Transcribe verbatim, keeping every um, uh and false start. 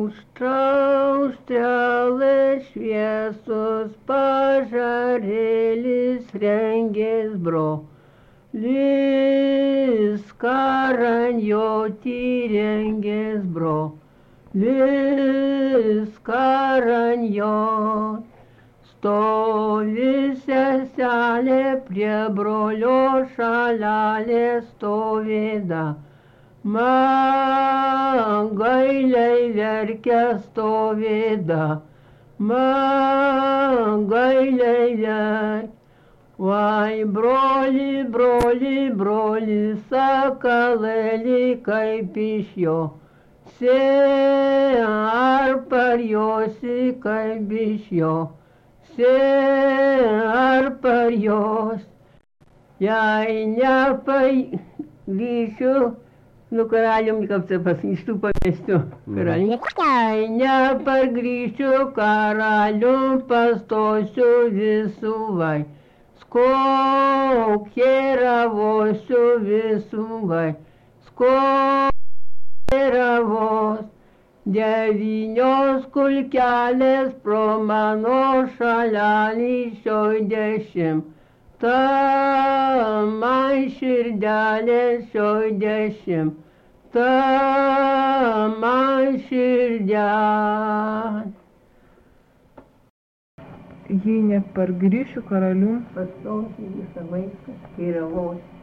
Auštra, auštrelės šviesos pažarėlis rengės brolis, karanjoti rengės brolis, karanjot. Stovi seselė prie brolio šalelė stovėda, man gailiai verkia stovėda, man gailiai verkia. Vai broli, broli, broli, sakalėlį kaip iš jo, se ar parjosi kaip iš jo, se ar parjos. Jei nepagrįšiu, nu karalium kaip tai pasakysiu pamėsiu, karalium. Jei nepagrįšiu, karalium pastosiu visų vai. Skokėravosiu visų vai, skokėravos. Devynios kulkelės pro mano šalelį šioj dešimt, ta man širdelė šioj dešimt, ta man širdelė. Jei nepargrįšiu karalium, Pastosiu visą vaiką, skairavos.